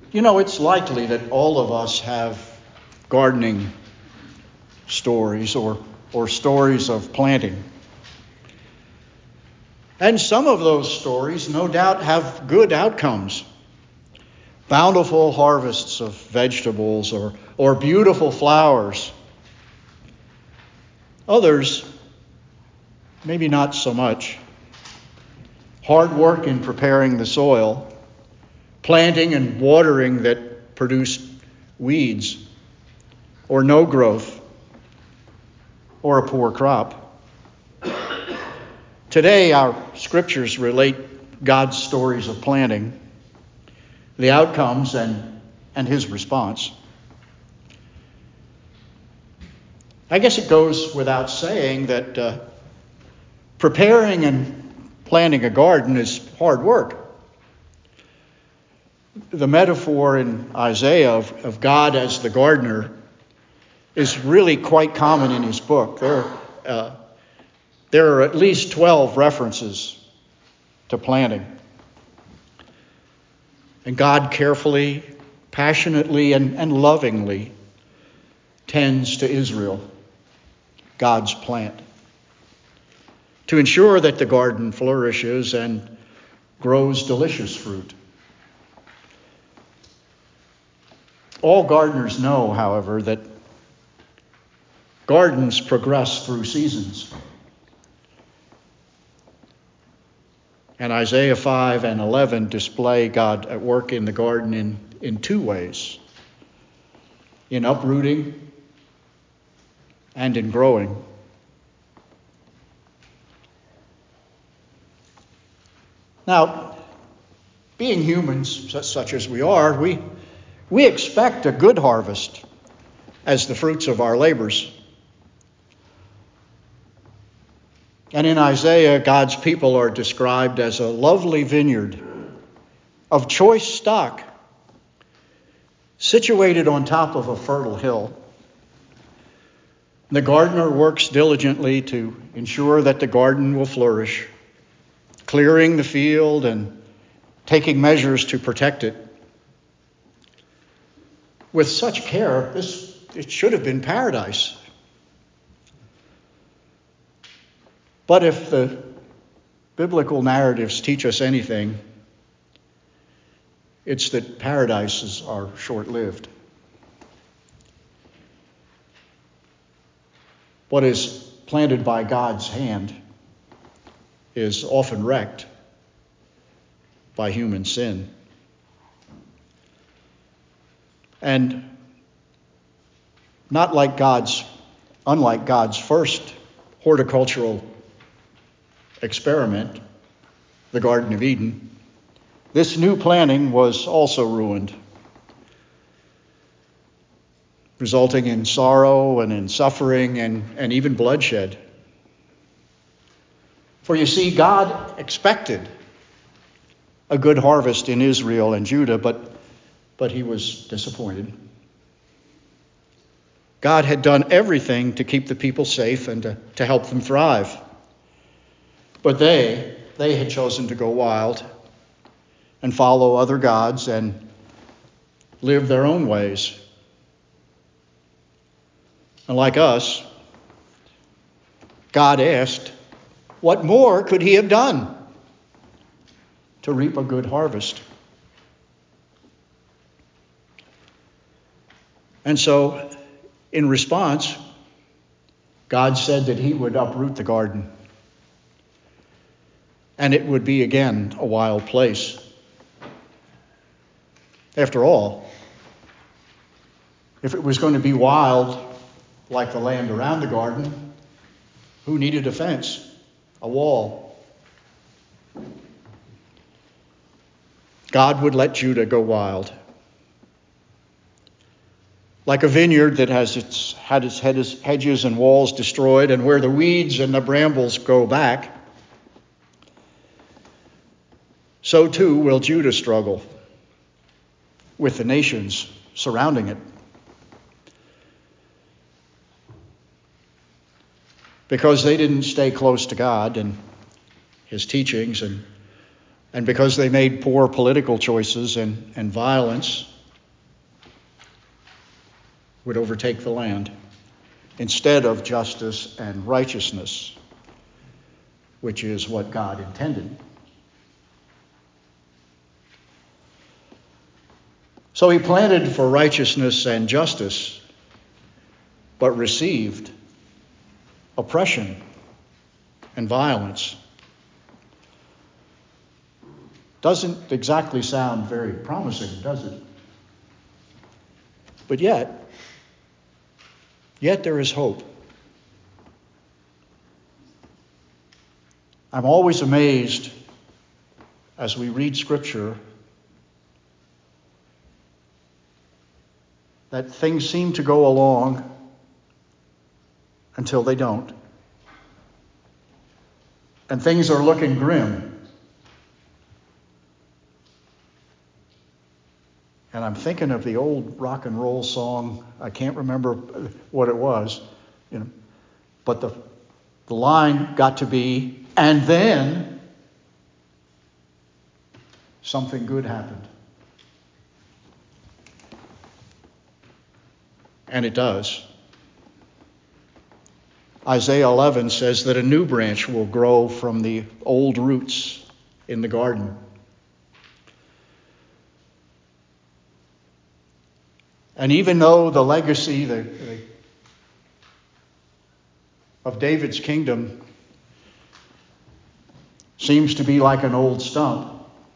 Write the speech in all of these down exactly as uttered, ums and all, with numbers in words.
You know, it's likely that all of us have gardening stories or, or stories of planting. And some of those stories, no doubt, have good outcomes. Bountiful harvests of vegetables or, or beautiful flowers. Others, maybe not so much. Hard work in preparing the soil, planting and watering that produced weeds, or no growth, or a poor crop. Today, our scriptures relate God's stories of planting, the outcomes, and, and his response. I guess it goes without saying that uh, preparing and planting a garden is hard work. The metaphor in Isaiah of, of God as the gardener is really quite common in his book. There, uh, there are at least twelve references to planting. And God carefully, passionately, and, and lovingly tends to Israel, God's plant, to ensure that the garden flourishes and grows delicious fruit. All gardeners know, however, that gardens progress through seasons. And Isaiah five and eleven display God at work in the garden in, in two ways: in uprooting and in growing. Now, being humans such as we are, we, we expect a good harvest as the fruits of our labors. And in Isaiah, God's people are described as a lovely vineyard of choice stock, situated on top of a fertile hill. The gardener works diligently to ensure that the garden will flourish, clearing the field and taking measures to protect it. With such care, this it should have been paradise. But if the biblical narratives teach us anything, it's that paradises are short-lived. What is planted by God's hand is often wrecked by human sin. And not like God's, unlike God's first horticultural experiment, the Garden of Eden, this new planting was also ruined, resulting in sorrow and in suffering and, and even bloodshed. For you see, God expected a good harvest in Israel and Judah, but, but he was disappointed. God had done everything to keep the people safe and to, to help them thrive. But they, they had chosen to go wild and follow other gods and live their own ways. And like us, God asked, what more could he have done to reap a good harvest? And so, in response, God said that he would uproot the garden, and it would be again a wild place. After all, if it was going to be wild like the land around the garden, who needed a fence, a wall? God would let Judah go wild. Like a vineyard that has its, had its hedges and walls destroyed, and where the weeds and the brambles go back, so too will Judah struggle with the nations surrounding it. Because they didn't stay close to God and his teachings, and, and because they made poor political choices and, and violence would overtake the land instead of justice and righteousness, which is what God intended. So he planted for righteousness and justice, but received oppression and violence. Doesn't exactly sound very promising, does it? But yet, yet there is hope. I'm always amazed as we read Scripture that things seem to go along until they don't. And things are looking grim. And I'm thinking of the old rock and roll song. I can't remember what it was, you know, but the the line got to be, and then something good happened. And it does. Isaiah eleven says that a new branch will grow from the old roots in the garden. And even though the legacy the, the, of David's kingdom seems to be like an old stump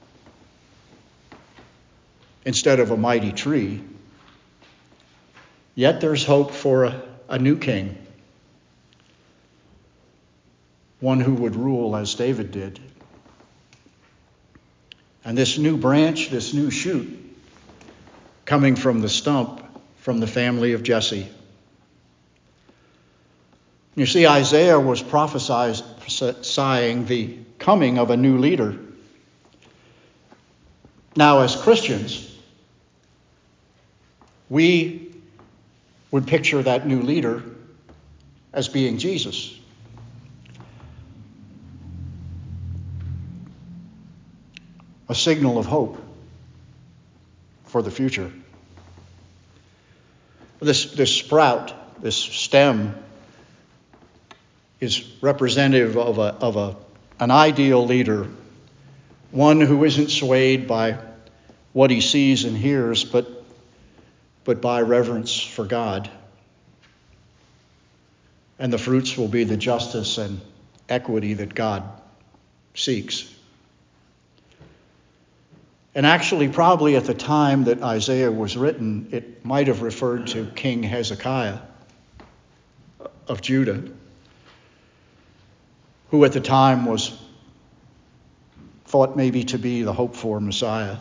instead of a mighty tree, yet there's hope for a, a new king, one who would rule as David did. And this new branch, this new shoot, coming from the stump, from the family of Jesse. You see, Isaiah was prophesying the coming of a new leader. Now, as Christians, we would picture that new leader as being Jesus. A signal of hope for the future. This, this sprout, this stem, is representative of a, of a, an ideal leader, one who isn't swayed by what he sees and hears, but, but by reverence for God. And the fruits will be the justice and equity that God seeks. And actually, probably at the time that Isaiah was written, it might have referred to King Hezekiah of Judah, who at the time was thought maybe to be the hoped for Messiah.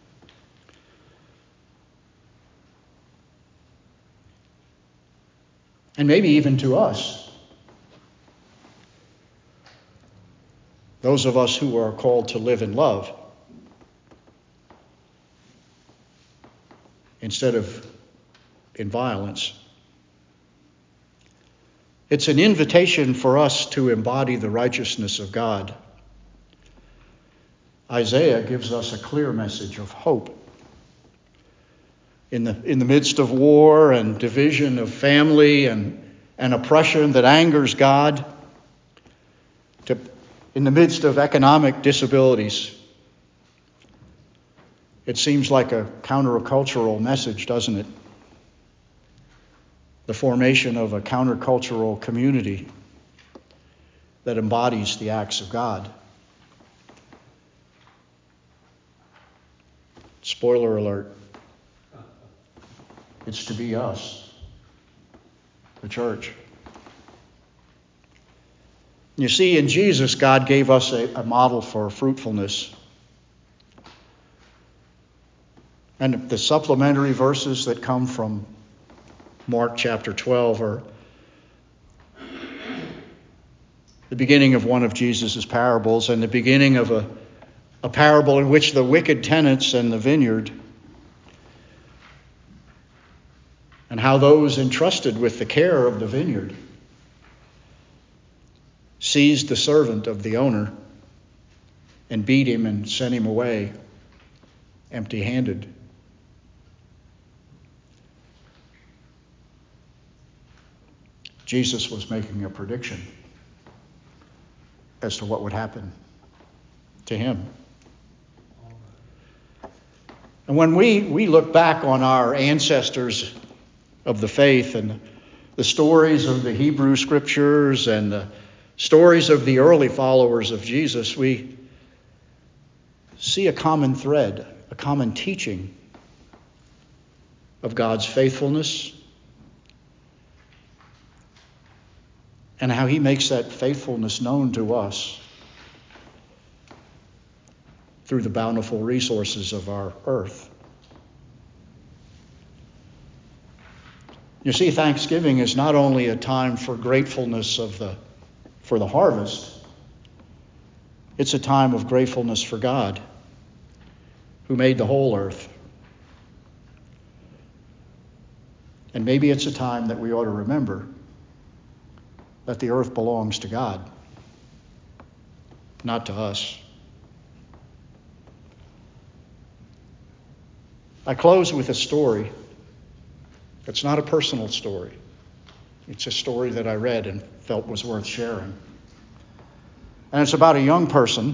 And maybe even to us, those of us who are called to live in love, instead of in violence. It's an invitation for us to embody the righteousness of God. Isaiah gives us a clear message of hope. In the, in the midst of war and division of family and, and oppression that angers God, to, in the midst of economic disabilities, it seems like a countercultural message, doesn't it? The formation of a countercultural community that embodies the acts of God. Spoiler alert. It's to be us, the church. You see, in Jesus, God gave us a, a model for fruitfulness. And the supplementary verses that come from Mark chapter twelve are the beginning of one of Jesus' parables and the beginning of a, a parable in which the wicked tenants and the vineyard and how those entrusted with the care of the vineyard seized the servant of the owner and beat him and sent him away empty-handed. Jesus was making a prediction as to what would happen to him. And when we, we look back on our ancestors of the faith and the stories of the Hebrew Scriptures and the stories of the early followers of Jesus, we see a common thread, a common teaching of God's faithfulness and how he makes that faithfulness known to us through the bountiful resources of our earth. You see, Thanksgiving is not only a time for gratefulness of the for the harvest, it's a time of gratefulness for God, who made the whole earth. And maybe it's a time that we ought to remember that the earth belongs to God, not to us. I close with a story. It's not a personal story. It's a story that I read and felt was worth sharing. And it's about a young person.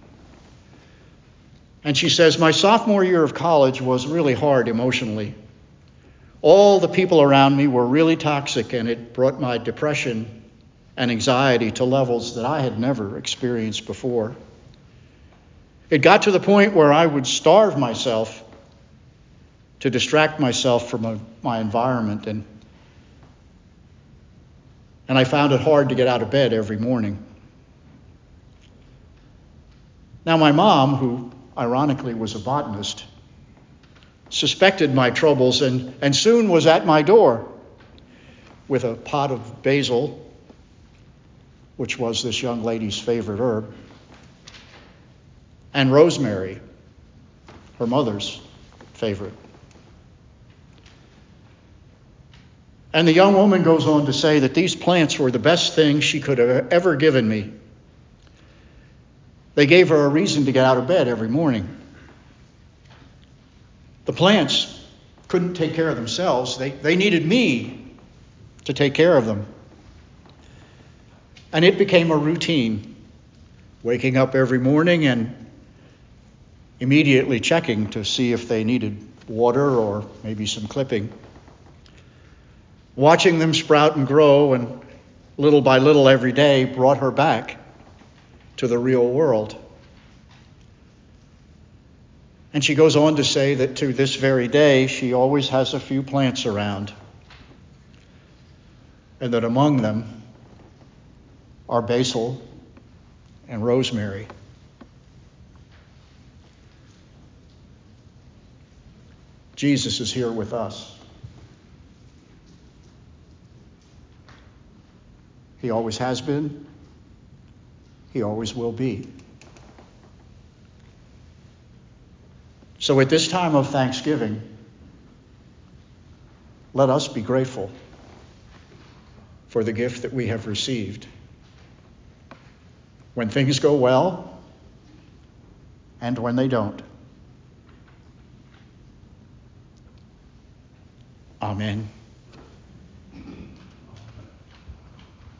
And she says, my sophomore year of college was really hard emotionally. All the people around me were really toxic, and it brought my depression and anxiety to levels that I had never experienced before. It got to the point where I would starve myself to distract myself from a, my environment, and and I found it hard to get out of bed every morning. Now, my mom, who ironically was a botanist, suspected my troubles and, and soon was at my door with a pot of basil, which was this young lady's favorite herb, and rosemary, her mother's favorite. And the young woman goes on to say that these plants were the best thing she could have ever given me. They gave her a reason to get out of bed every morning. The plants couldn't take care of themselves. They, they needed me to take care of them. And it became a routine, waking up every morning and immediately checking to see if they needed water or maybe some clipping. Watching them sprout and grow, and little by little every day brought her back to the real world. And she goes on to say that to this very day, she always has a few plants around, and that among them are basil and rosemary. Jesus is here with us. He always has been. He always will be. So at this time of Thanksgiving, let us be grateful for the gift that we have received. When things go well and when they don't. Amen.